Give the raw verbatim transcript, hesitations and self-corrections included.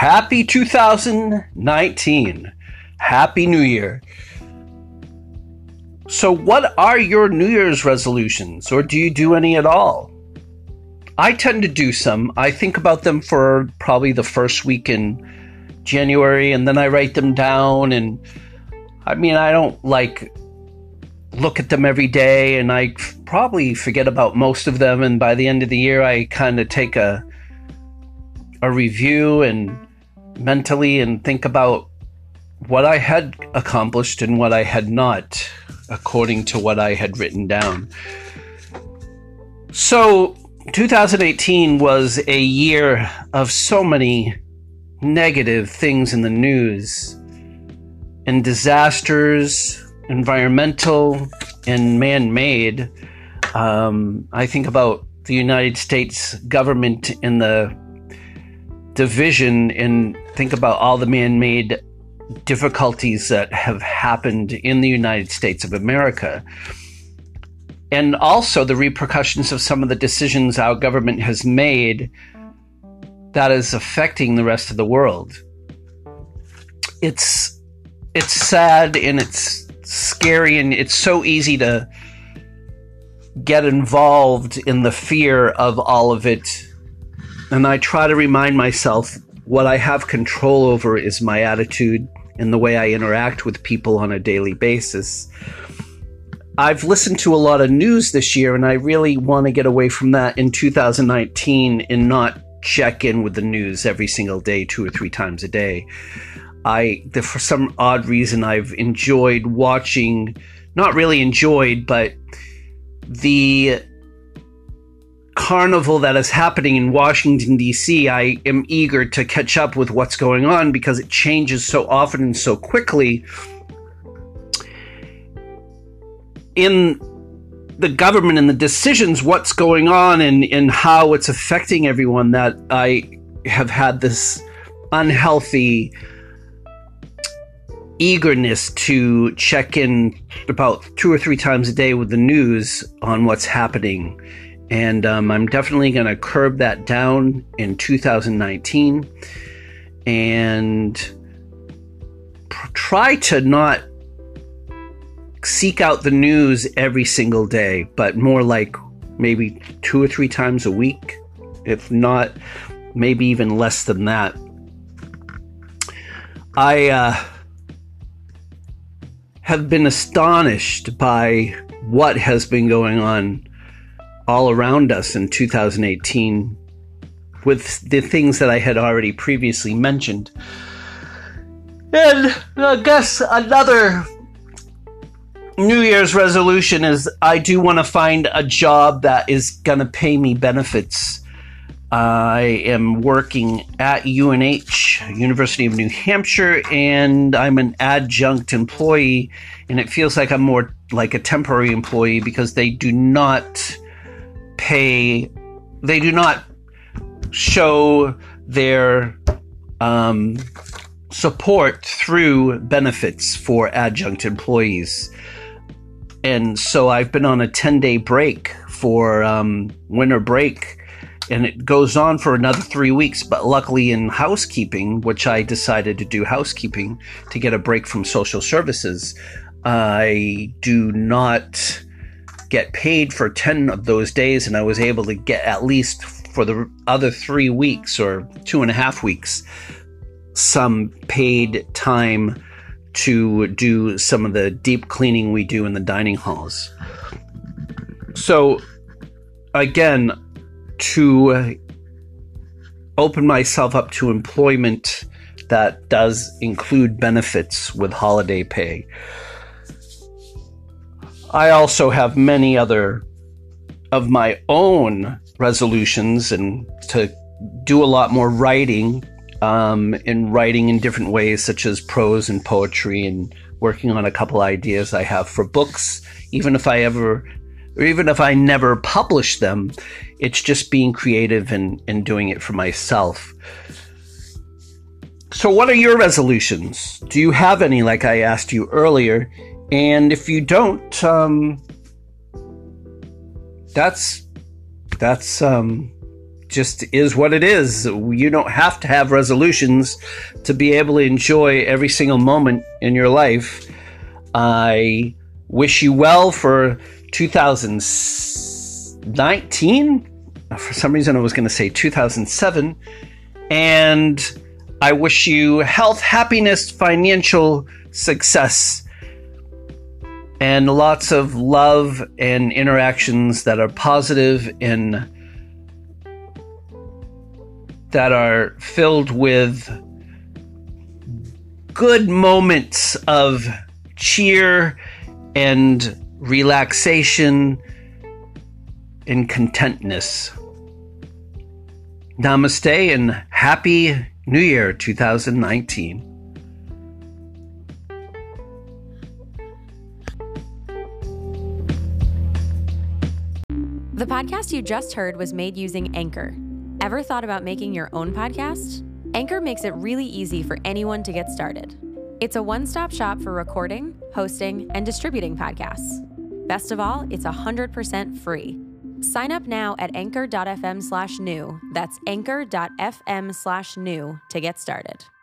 Happy two thousand nineteen. Happy New Year. So what are your New Year's resolutions, or do you do any at all? I tend to do some. I think about them for probably the first week in January, and then I write them down, and I mean, I don't like look at them every day, and I probably forget about most of them, and by the end of the year I kind of take a a review and mentally and think about what I had accomplished and what I had not, according to what I had written down. So two thousand eighteen was a year of so many negative things in the news, and disasters, environmental and man-made. Um, I think about the United States government and the division, and think about all the man-made difficulties that have happened in the United States of America, and also the repercussions of some of the decisions our government has made that is affecting the rest of the world. It's it's sad, and it's scary, and it's so easy to get involved in the fear of all of it. And I try to remind myself what I have control over is my attitude and the way I interact with people on a daily basis. I've listened to a lot of news this year, and I really want to get away from that in two thousand nineteen and not check in with the news every single day, two or three times a day. I, the, for some odd reason, I've enjoyed watching, not really enjoyed, but the carnival that is happening in Washington, D C, I am eager to catch up with what's going on because it changes so often and so quickly in the government and the decisions, what's going on, and, and how it's affecting everyone, that I have had this unhealthy eagerness to check in about two or three times a day with the news on what's happening. And um, I'm definitely going to curb that down in two thousand nineteen and pr- try to not seek out the news every single day, but more like maybe two or three times a week, if not, maybe even less than that. I uh, have been astonished by what has been going on all around us in two thousand eighteen with the things that I had already previously mentioned. And I guess another New Year's resolution is I do want to find a job that is going to pay me benefits. I am working at U N H, University of New Hampshire, and I'm an adjunct employee, and it feels like I'm more like a temporary employee because they do not pay, they do not show their um, support through benefits for adjunct employees. And so I've been on a ten-day break for um, winter break, and it goes on for another three weeks. But luckily in housekeeping, which I decided to do housekeeping to get a break from social services, I do not get paid for ten of those days, and I was able to get at least for the other three weeks or two and a half weeks some paid time to do some of the deep cleaning we do in the dining halls. So again, to open myself up to employment that does include benefits with holiday pay. I also have many other of my own resolutions, and to do a lot more writing, um, and writing in different ways, such as prose and poetry, and working on a couple ideas I have for books. Even if I ever, or even if I never publish them, it's just being creative and, and doing it for myself. So what are your resolutions? Do you have any, like I asked you earlier? And if you don't, um, that's, that's, um, just is what it is. You don't have to have resolutions to be able to enjoy every single moment in your life. I wish you well for two thousand nineteen. For some reason, I was going to say two thousand seven. And I wish you health, happiness, financial success, and lots of love and interactions that are positive and that are filled with good moments of cheer and relaxation and contentness. Namaste and Happy New Year two thousand nineteen. The podcast you just heard was made using Anchor. Ever thought about making your own podcast? Anchor makes it really easy for anyone to get started. It's a one-stop shop for recording, hosting, and distributing podcasts. Best of all, it's one hundred percent free. Sign up now at anchor.fm slash new. That's anchor.fm slash new to get started.